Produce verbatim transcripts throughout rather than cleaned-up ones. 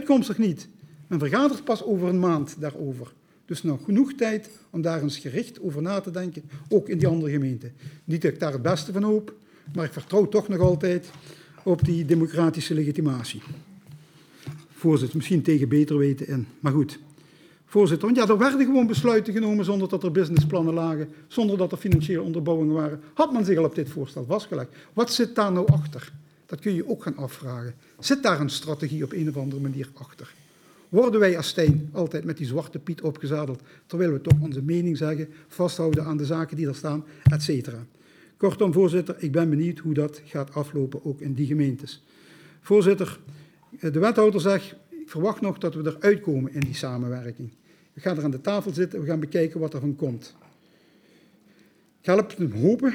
uitkomstig niet. Men vergadert pas over een maand daarover. Dus nog genoeg tijd om daar eens gericht over na te denken, ook in die andere gemeenten. Niet dat ik daar het beste van hoop, maar ik vertrouw toch nog altijd op die democratische legitimatie. Voorzitter, misschien tegen beter weten in, maar goed. Voorzitter, want ja, er werden gewoon besluiten genomen zonder dat er businessplannen lagen, zonder dat er financiële onderbouwingen waren. Had men zich al op dit voorstel vastgelegd. Wat zit daar nou achter? Dat kun je ook gaan afvragen. Zit daar een strategie op een of andere manier achter? Worden wij als Stijn altijd met die zwarte piet opgezadeld, terwijl we toch onze mening zeggen, vasthouden aan de zaken die er staan, et cetera. Kortom, voorzitter, ik ben benieuwd hoe dat gaat aflopen, ook in die gemeentes. Voorzitter, de wethouder zegt, ik verwacht nog dat we eruit komen in die samenwerking. We gaan er aan de tafel zitten, we gaan bekijken wat er van komt. Ik help hem hopen,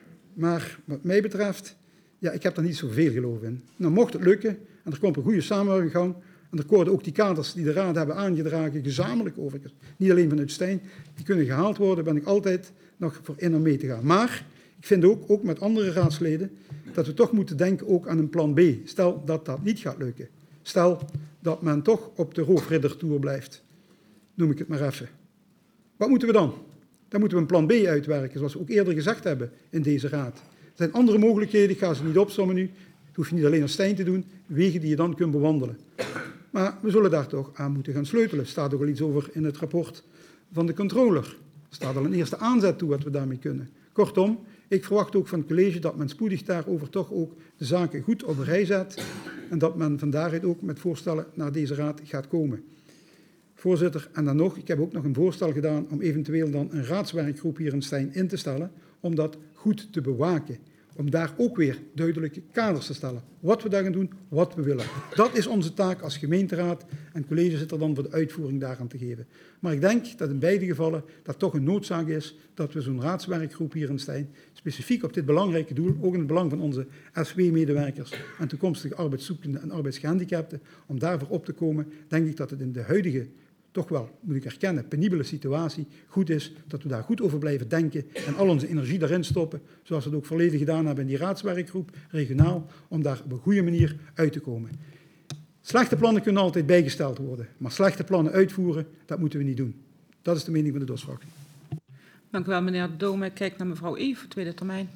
maar wat mij betreft, ja, ik heb daar niet zoveel geloof in. Nou, mocht het lukken, en er komt een goede samenwerking gang, en er worden ook die kaders die de raad hebben aangedragen, gezamenlijk overigens, niet alleen vanuit Stijn, die kunnen gehaald worden, ben ik altijd nog voor in om mee te gaan. Maar ik vind ook, ook met andere raadsleden, dat we toch moeten denken ook aan een plan B. Stel dat dat niet gaat lukken. Stel dat men toch op de roofriddertour blijft. Noem ik het maar even. Wat moeten we dan? Dan moeten we een plan B uitwerken, zoals we ook eerder gezegd hebben in deze raad. Er zijn andere mogelijkheden, ik ga ze niet opsommen nu. Dat hoef je niet alleen als Stijn te doen, wegen die je dan kunt bewandelen. Maar we zullen daar toch aan moeten gaan sleutelen. Er staat ook al iets over in het rapport van de controller. Er staat al een eerste aanzet toe wat we daarmee kunnen. Kortom, ik verwacht ook van het college dat men spoedig daarover toch ook de zaken goed op een rij zet en dat men van daaruit ook met voorstellen naar deze raad gaat komen. Voorzitter, en dan nog, ik heb ook nog een voorstel gedaan om eventueel dan een raadswerkgroep hier in Stijn in te stellen om dat goed te bewaken. Om daar ook weer duidelijke kaders te stellen. Wat we daar gaan doen, wat we willen. Dat is onze taak als gemeenteraad en het college zit er dan voor de uitvoering daaraan te geven. Maar ik denk dat in beide gevallen dat toch een noodzaak is dat we zo'n raadswerkgroep hier in Stijn specifiek op dit belangrijke doel, ook in het belang van onze S W-medewerkers en toekomstige arbeidszoekenden en arbeidsgehandicapten, om daarvoor op te komen, denk ik dat het in de huidige, toch wel, moet ik erkennen, penibele situatie goed is dat we daar goed over blijven denken en al onze energie daarin stoppen, zoals we het ook verleden gedaan hebben in die raadswerkgroep, regionaal, om daar op een goede manier uit te komen. Slechte plannen kunnen altijd bijgesteld worden, maar slechte plannen uitvoeren, dat moeten we niet doen. Dat is de mening van de D O S-fractie. Dank u wel, meneer Dome. Ik kijk naar mevrouw E. voor tweede termijn.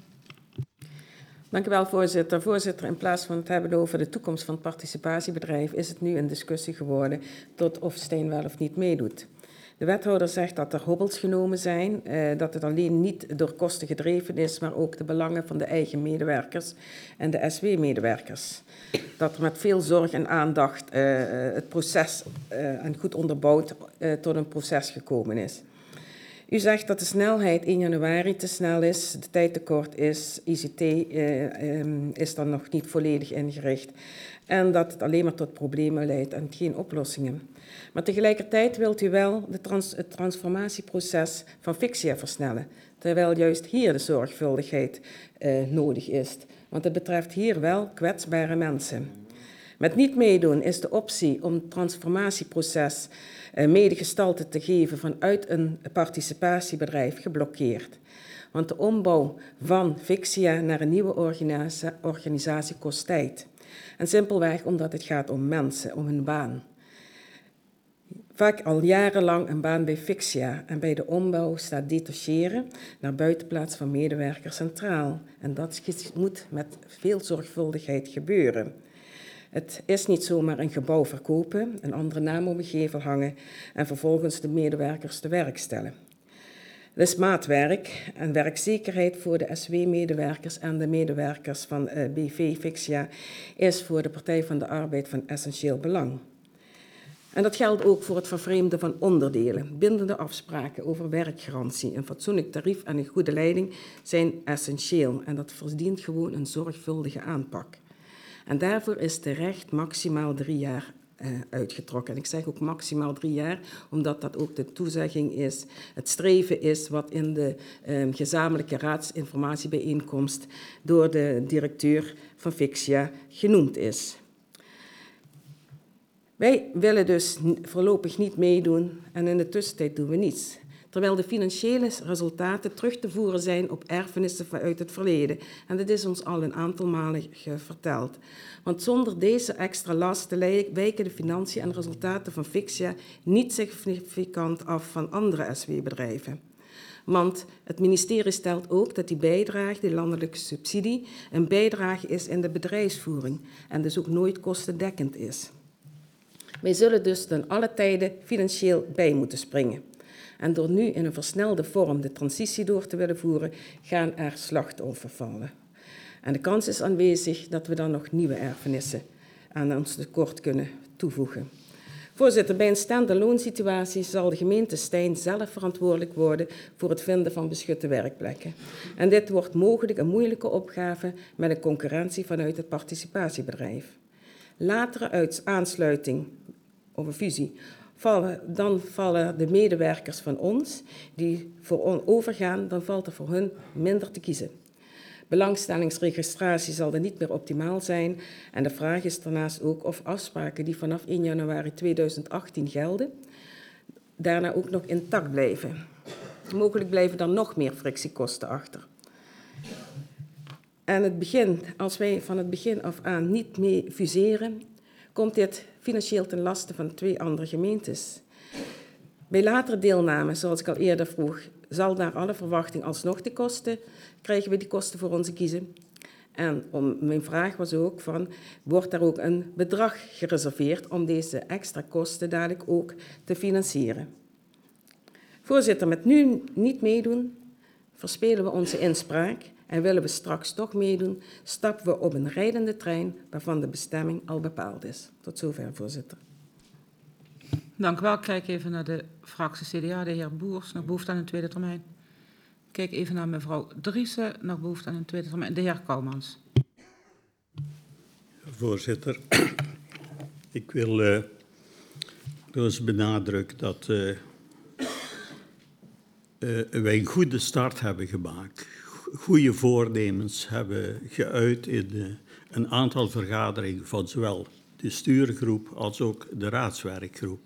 Dank u wel, voorzitter. Voorzitter, in plaats van het hebben over de toekomst van het participatiebedrijf, is het nu een discussie geworden tot of Stijn wel of niet meedoet. De wethouder zegt dat er hobbels genomen zijn, eh, dat het alleen niet door kosten gedreven is, maar ook de belangen van de eigen medewerkers en de S W-medewerkers. Dat er met veel zorg en aandacht eh, het proces eh, en goed onderbouwd eh, tot een proces gekomen is. U zegt dat de snelheid één januari te snel is, de tijd te kort is, I C T eh, eh, is dan nog niet volledig ingericht en dat het alleen maar tot problemen leidt en geen oplossingen. Maar tegelijkertijd wilt u wel de trans het transformatieproces van Fixia versnellen, terwijl juist hier de zorgvuldigheid eh, nodig is, want het betreft hier wel kwetsbare mensen. Met niet meedoen is de optie om het transformatieproces uh, mede gestalte te geven vanuit een participatiebedrijf geblokkeerd. Want de ombouw van Fixia naar een nieuwe organisa organisatie kost tijd. En simpelweg omdat het gaat om mensen, om hun baan. Vaak al jarenlang een baan bij Fixia en bij de ombouw staat detacheren naar buitenplaats van medewerkers centraal. En dat moet met veel zorgvuldigheid gebeuren. Het is niet zomaar een gebouw verkopen, een andere naam op een gevel hangen en vervolgens de medewerkers te werk stellen. Het is maatwerk en werkzekerheid voor de S W-medewerkers en de medewerkers van uh, B V Fixia is voor de Partij van de Arbeid van essentieel belang. En dat geldt ook voor het vervreemden van onderdelen. Bindende afspraken over werkgarantie, een fatsoenlijk tarief en een goede leiding zijn essentieel en dat verdient gewoon een zorgvuldige aanpak. En daarvoor is terecht maximaal drie jaar uh, uitgetrokken. En ik zeg ook maximaal drie jaar, omdat dat ook de toezegging is, het streven is wat in de um, gezamenlijke raadsinformatiebijeenkomst door de directeur van Fixia genoemd is. Wij willen dus voorlopig niet meedoen en in de tussentijd doen we niets. terwijl de financiële resultaten terug te voeren zijn op erfenissen uit het verleden. En dat is ons al een aantal malen verteld. Want zonder deze extra lasten wijken de financiën en resultaten van Fixia niet significant af van andere S W-bedrijven. Want het ministerie stelt ook dat die bijdrage, die landelijke subsidie, een bijdrage is in de bedrijfsvoering en dus ook nooit kostendekkend is. Wij zullen dus ten alle tijden financieel bij moeten springen. En door nu in een versnelde vorm de transitie door te willen voeren, gaan er slachtoffers vallen. En de kans is aanwezig dat we dan nog nieuwe erfenissen aan ons tekort kunnen toevoegen. Voorzitter, bij een stand-alone situatie zal de gemeente Stein zelf verantwoordelijk worden voor het vinden van beschutte werkplekken. En dit wordt mogelijk een moeilijke opgave met een concurrentie vanuit het participatiebedrijf. Latere aansluiting of een fusie, vallen, dan vallen de medewerkers van ons die voor overgaan, dan valt er voor hun minder te kiezen. Belangstellingsregistratie zal dan niet meer optimaal zijn en de vraag is daarnaast ook of afspraken die vanaf één januari tweeduizend achttien gelden, daarna ook nog intact blijven. Mogelijk blijven er nog meer frictiekosten achter. En het begin, als wij van het begin af aan niet mee fuseren, komt dit financieel ten laste van twee andere gemeentes. Bij latere deelname, zoals ik al eerder vroeg, zal naar alle verwachting alsnog de kosten, krijgen we die kosten voor onze kiezen. En om, mijn vraag was ook van, wordt daar ook een bedrag gereserveerd om deze extra kosten dadelijk ook te financieren? Voorzitter, met nu niet meedoen, verspelen we onze inspraak en willen we straks toch meedoen, stappen we op een rijdende trein waarvan de bestemming al bepaald is. Tot zover, voorzitter. Dank u wel. Kijk even naar de fractie C D A, de heer Boers, nog behoefte aan een tweede termijn. Kijk even naar mevrouw Driessen, nog behoefte aan een tweede termijn. De heer Kouwmans. Voorzitter, ik wil uh, dus benadrukken dat uh, uh, wij een goede start hebben gemaakt. Goede voornemens hebben geuit in uh, een aantal vergaderingen van zowel de stuurgroep als ook de raadswerkgroep.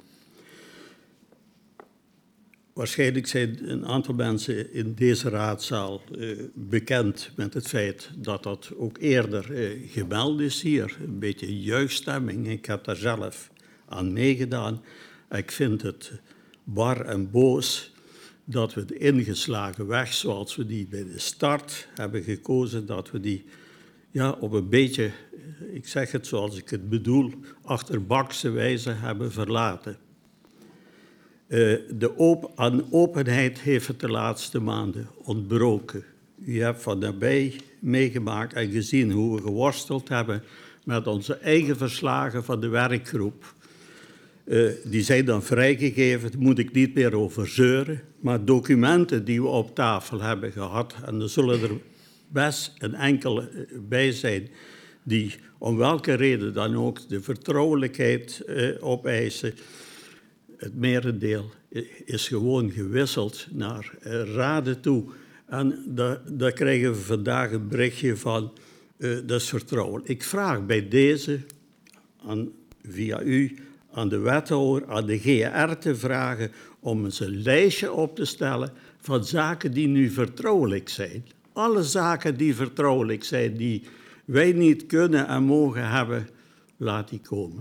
Waarschijnlijk zijn een aantal mensen in deze raadzaal uh, bekend met het feit dat dat ook eerder uh, gemeld is hier. Een beetje juichstemming. Ik heb daar zelf aan meegedaan. Ik vind het bar en boos dat we de ingeslagen weg, zoals we die bij de start hebben gekozen, dat we die ja, op een beetje, ik zeg het zoals ik het bedoel, achterbakse wijze hebben verlaten. Uh, de op aan openheid heeft het de laatste maanden ontbroken. U hebt van nabij meegemaakt en gezien hoe we geworsteld hebben met onze eigen verslagen van de werkgroep. Uh, die zijn dan vrijgegeven, daar moet ik niet meer over zeuren. Maar documenten die we op tafel hebben gehad, en er zullen er best een enkele bij zijn, die om welke reden dan ook de vertrouwelijkheid uh, opeisen. Het merendeel is gewoon gewisseld naar uh, raden toe. En daar, daar krijgen we vandaag een berichtje van, uh, dat is vertrouwelijk. Ik vraag bij deze, aan, via u, aan de wethouder, aan de G R te vragen om eens een lijstje op te stellen van zaken die nu vertrouwelijk zijn. Alle zaken die vertrouwelijk zijn, die wij niet kunnen en mogen hebben, laat die komen.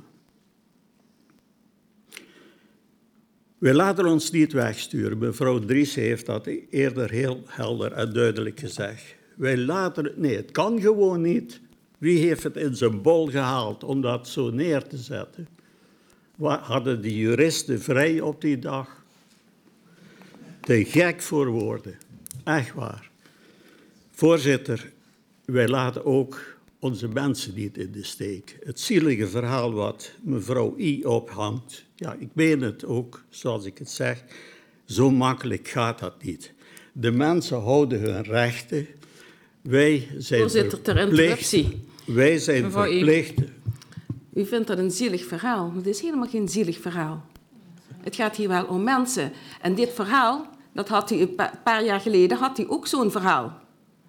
We laten ons niet wegsturen. Mevrouw Driessen heeft dat eerder heel helder en duidelijk gezegd. Wij laten het, nee, het kan gewoon niet. Wie heeft het in zijn bol gehaald om dat zo neer te zetten? Wat hadden de juristen vrij op die dag? Te gek voor woorden. Echt waar. Voorzitter, wij laten ook onze mensen niet in de steek. Het zielige verhaal wat mevrouw I ophangt, ja, ik meen het ook, zoals ik het zeg, zo makkelijk gaat dat niet. De mensen houden hun rechten. Wij zijn Voorzitter, ter verplicht. interruptie. Wij zijn Mevrouw I. verplicht. U vindt dat een zielig verhaal, maar het is helemaal geen zielig verhaal. Het gaat hier wel om mensen. En dit verhaal, dat had u een pa- paar jaar geleden, had u ook zo'n verhaal.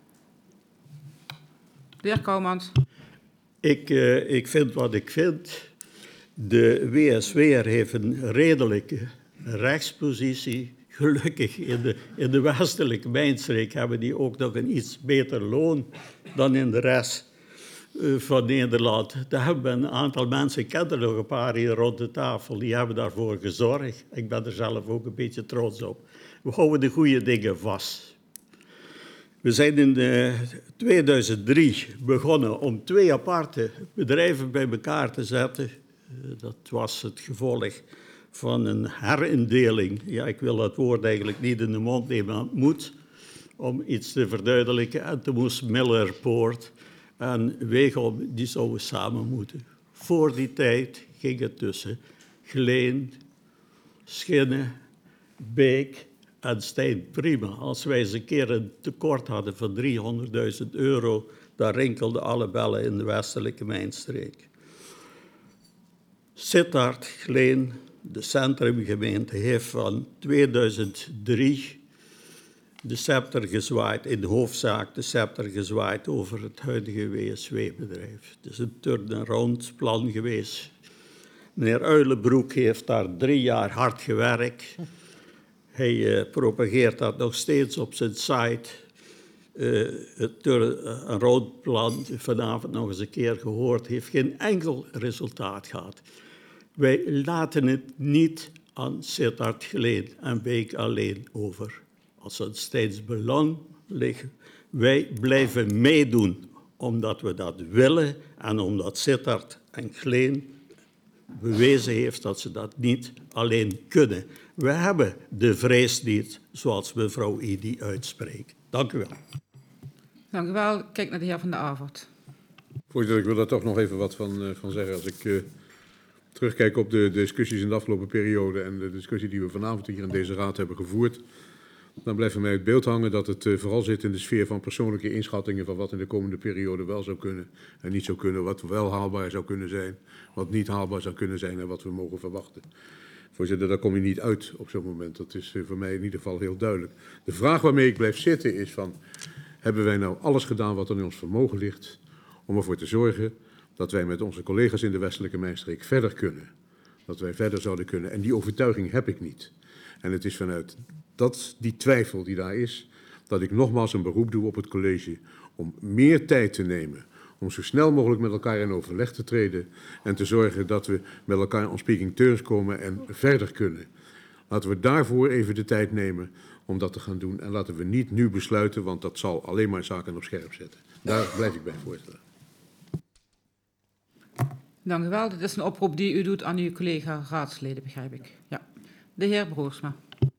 De heer Kouwmans. Ik, uh, ik vind wat ik vind. De W S W R heeft een redelijke rechtspositie, gelukkig in de, in de westelijke mijnstreek hebben die ook nog een iets beter loon dan in de rest uh, van Nederland. Daar hebben een aantal mensen, ik ken er nog een paar hier rond de tafel, die hebben daarvoor gezorgd. Ik ben er zelf ook een beetje trots op. We houden de goede dingen vast. We zijn in uh, tweeduizend drie begonnen om twee aparte bedrijven bij elkaar te zetten. Uh, dat was het gevolg van een herindeling. Ja, ik wil dat woord eigenlijk niet in de mond nemen, maar het moet, om iets te verduidelijken. En toen moest Millerpoort en Wegom, die zouden samen moeten. Voor die tijd ging het tussen Geleen, Schinnen, Beek en Stijn Prima. Als wij eens een keer een tekort hadden van driehonderdduizend euro, dan rinkelden alle bellen in de westelijke mijnstreek. Sittard, Geleen, de centrumgemeente, heeft van tweeduizend drie de scepter gezwaaid, in de hoofdzaak de scepter gezwaaid over het huidige W S W-bedrijf. Het is een turn-around plan geweest. Meneer Uilenbroek heeft daar drie jaar hard gewerkt. Hij uh, propageert dat nog steeds op zijn site. Uh, het turn-around plan, vanavond nog eens een keer gehoord, heeft geen enkel resultaat gehad. Wij laten het niet aan Sittard, Geleen en Beek alleen over. Als het steeds belang ligt, wij blijven meedoen, omdat we dat willen en omdat Sittard en Geleen bewezen heeft dat ze dat niet alleen kunnen. We hebben de vrees niet, zoals mevrouw Idi uitspreekt. Dank u wel. Dank u wel. Kijk naar de heer Van der Avert. Voorzitter, ik wil daar toch nog even wat van, uh, van zeggen. Als ik uh, terugkijk op de discussies in de afgelopen periode en de discussie die we vanavond hier in deze raad hebben gevoerd, dan blijft voor mij het beeld hangen dat het uh, vooral zit in de sfeer van persoonlijke inschattingen van wat in de komende periode wel zou kunnen en niet zou kunnen, wat wel haalbaar zou kunnen zijn, wat niet haalbaar zou kunnen zijn en wat we mogen verwachten. Voorzitter, daar kom je niet uit op zo'n moment. Dat is uh, voor mij in ieder geval heel duidelijk. De vraag waarmee ik blijf zitten is van, hebben wij nou alles gedaan wat er in ons vermogen ligt om ervoor te zorgen dat wij met onze collega's in de westelijke mijnstreek verder kunnen. Dat wij verder zouden kunnen. En die overtuiging heb ik niet. En het is vanuit dat, die twijfel die daar is, dat ik nogmaals een beroep doe op het college om meer tijd te nemen, om zo snel mogelijk met elkaar in overleg te treden en te zorgen dat we met elkaar on speaking terms komen en verder kunnen. Laten we daarvoor even de tijd nemen om dat te gaan doen. En laten we niet nu besluiten, want dat zal alleen maar zaken op scherp zetten. Daar blijf ik bij, voorzitter. Dank u wel. Dit is een oproep die u doet aan uw collega-raadsleden, begrijp ik. Ja. De heer Broersma.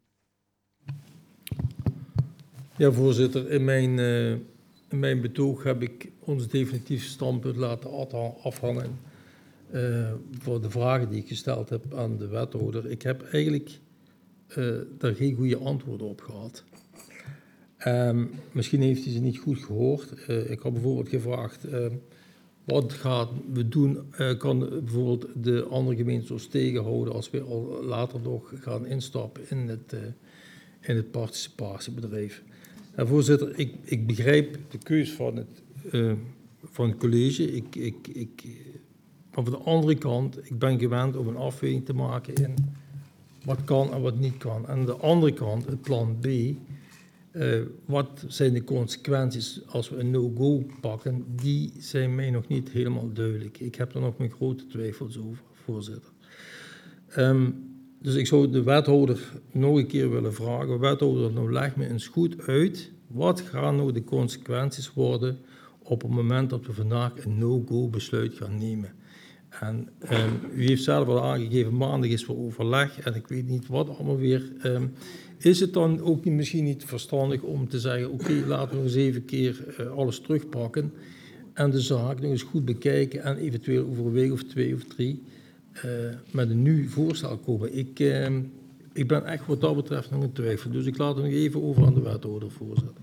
Ja, voorzitter. In mijn, uh, in mijn betoog heb ik ons definitief standpunt laten afhangen uh, voor de vragen die ik gesteld heb aan de wethouder. Ik heb eigenlijk uh, daar geen goede antwoorden op gehad. Um, misschien heeft hij ze niet goed gehoord. Uh, ik had bijvoorbeeld gevraagd, uh, wat gaan we doen? Uh, kan bijvoorbeeld de andere gemeentes ons tegenhouden als we al later nog gaan instappen in het, uh, in het participatiebedrijf? En voorzitter, ik, ik begrijp de keus van het, uh, van het college. Ik, ik, ik, maar van de andere kant, ik ben gewend om een afweging te maken in wat kan en wat niet kan. En aan de andere kant, het plan B. Uh, wat zijn de consequenties als we een no-go pakken? Die zijn mij nog niet helemaal duidelijk. Ik heb er nog mijn grote twijfels over, voorzitter. Um, dus ik zou de wethouder nog een keer willen vragen. Wethouder, nou leg me eens goed uit. Wat gaan nou de consequenties worden op het moment dat we vandaag een no-go besluit gaan nemen? En um, u heeft zelf al aangegeven, maandag is voor overleg en ik weet niet wat allemaal weer. Um, is het dan ook misschien niet verstandig om te zeggen, oké, okay, laten we nog eens even keer uh, alles terugpakken en de zaak nog eens goed bekijken en eventueel over een week of twee of drie uh, met een nieuw voorstel komen. Ik, uh, ik ben echt wat dat betreft nog in twijfel, dus ik laat het nog even over aan de wethouder, voorzitter.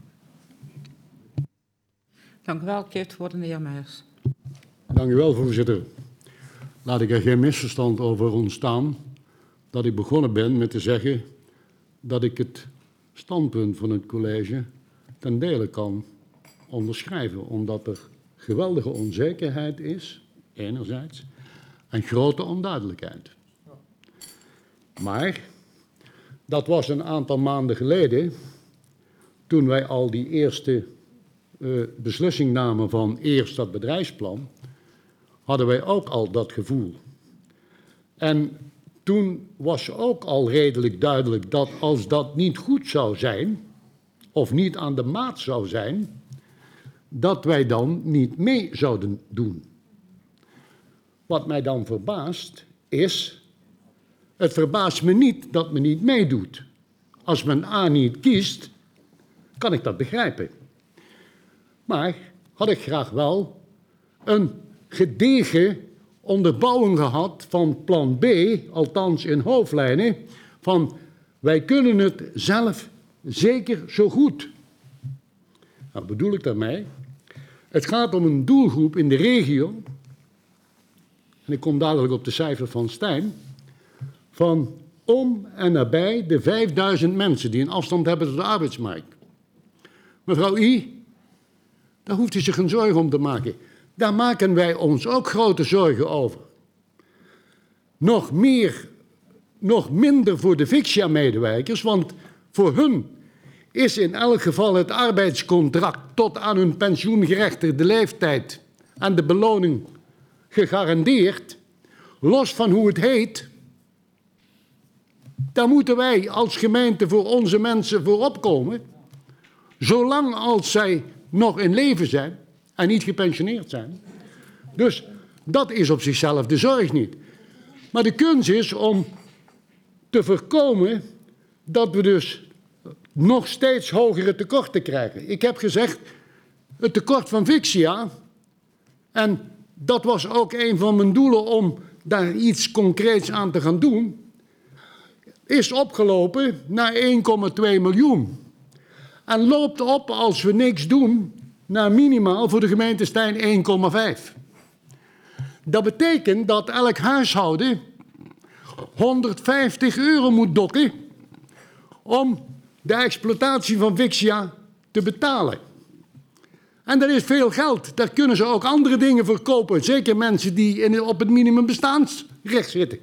Dank u wel. Ik geef het woord aan de heer Meijers. Dank u wel, voorzitter. Laat ik er geen misverstand over ontstaan dat ik begonnen ben met te zeggen dat ik het standpunt van het college ten dele kan onderschrijven, omdat er geweldige onzekerheid is, enerzijds, en grote onduidelijkheid. Maar Dat was een aantal maanden geleden, toen wij al die eerste uh, beslissing namen van eerst dat bedrijfsplan, hadden wij ook al dat gevoel. En toen was ook al redelijk duidelijk dat als dat niet goed zou zijn, of niet aan de maat zou zijn, dat wij dan niet mee zouden doen. Wat mij dan verbaast is, het verbaast me niet dat men niet meedoet. Als men A niet kiest, kan ik dat begrijpen. Maar had ik graag wel een gedegen onderbouwing gehad van plan B, althans in hoofdlijnen, van wij kunnen het zelf zeker zo goed. Wat bedoel ik daarmee? Het gaat om een doelgroep in de regio, en ik kom dadelijk op de cijfer van Stijn, van om en nabij de vijfduizend mensen die een afstand hebben tot de arbeidsmarkt. Mevrouw I, daar hoeft u zich geen zorgen om te maken. Daar maken wij ons ook grote zorgen over. Nog meer, nog minder voor de Vixia-medewerkers, want voor hun is in elk geval het arbeidscontract tot aan hun pensioengerechtigde leeftijd en de beloning gegarandeerd, los van hoe het heet. Daar moeten wij als gemeente voor onze mensen voor opkomen, zolang als zij nog in leven zijn en niet gepensioneerd zijn. Dus dat is op zichzelf de zorg niet. Maar de kunst is om te voorkomen dat we dus nog steeds hogere tekorten krijgen. Ik heb gezegd, het tekort van Vixia, en dat was ook een van mijn doelen om daar iets concreets aan te gaan doen, is opgelopen naar één komma twee miljoen. En loopt op, als we niks doen, naar minimaal voor de gemeente Stijn één komma vijf. Dat betekent dat elk huishouden honderdvijftig euro moet dokken om de exploitatie van Vixia te betalen. En dat is veel geld. Daar kunnen ze ook andere dingen voor kopen. Zeker mensen die in, op het minimumbestaansrecht zitten.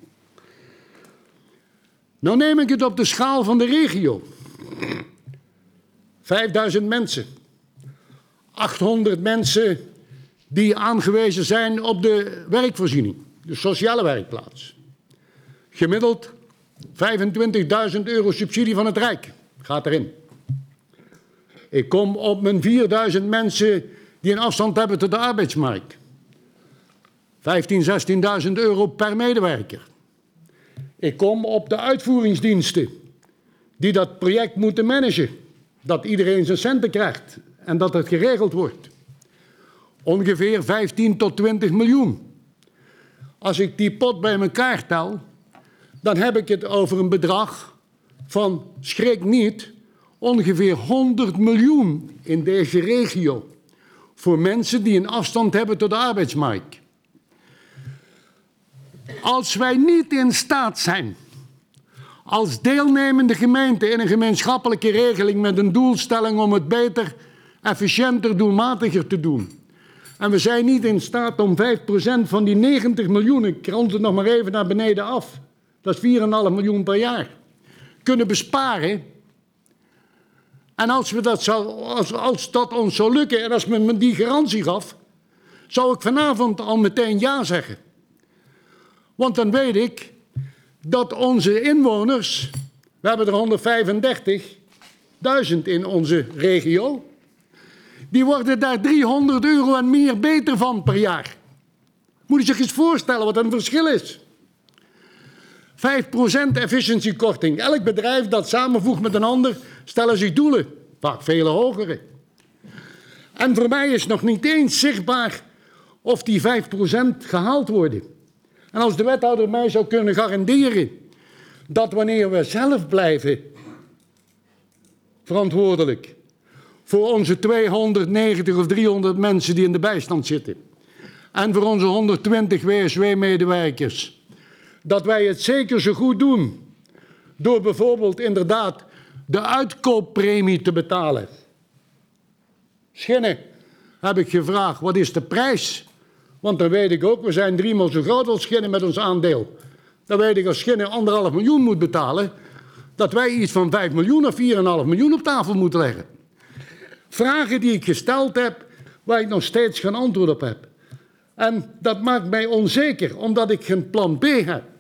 Nou neem ik het op de schaal van de regio. vijfduizend mensen. achthonderd mensen die aangewezen zijn op de werkvoorziening. De sociale werkplaats. Gemiddeld vijfentwintigduizend euro subsidie van het Rijk. Gaat erin. Ik kom op mijn vierduizend mensen die een afstand hebben tot de arbeidsmarkt. vijftienduizend, zestienduizend euro per medewerker. Ik kom op de uitvoeringsdiensten die dat project moeten managen. Dat iedereen zijn centen krijgt en dat het geregeld wordt. Ongeveer vijftien tot twintig miljoen. Als ik die pot bij elkaar tel, dan heb ik het over een bedrag van, schrik niet, ongeveer honderd miljoen in deze regio. Voor mensen die een afstand hebben tot de arbeidsmarkt. Als wij niet in staat zijn, als deelnemende gemeente in een gemeenschappelijke regeling met een doelstelling om het beter, efficiënter, doelmatiger te doen. En we zijn niet in staat om vijf procent van die negentig miljoen, ik rond het nog maar even naar beneden af, dat is vier komma vijf miljoen per jaar, kunnen besparen. En als, we dat zou, als, als dat ons zou lukken en als men me die garantie gaf, zou ik vanavond al meteen ja zeggen. Want dan weet ik dat onze inwoners, we hebben er honderdvijfendertigduizend in onze regio, die worden daar driehonderd euro en meer beter van per jaar. Moet je zich eens voorstellen wat een verschil is. vijf procent efficiëntiekorting. Elk bedrijf dat samenvoegt met een ander, stellen zich doelen. Vaak vele hogere. En voor mij is nog niet eens zichtbaar of die vijf procent gehaald worden. En als de wethouder mij zou kunnen garanderen dat wanneer we zelf blijven verantwoordelijk voor onze tweehonderdnegentig of driehonderd mensen die in de bijstand zitten en voor onze honderdtwintig W S W-medewerkers, dat wij het zeker zo goed doen door bijvoorbeeld inderdaad de uitkooppremie te betalen. Schinnen heb ik gevraagd, wat is de prijs? Want dan weet ik ook, we zijn driemaal zo groot als Schinnen met ons aandeel. Dan weet ik, als Schinnen anderhalf miljoen moet betalen, dat wij iets van vijf miljoen of vier komma vijf miljoen op tafel moeten leggen. Vragen die ik gesteld heb, waar ik nog steeds geen antwoord op heb. En dat maakt mij onzeker, omdat ik geen plan B heb.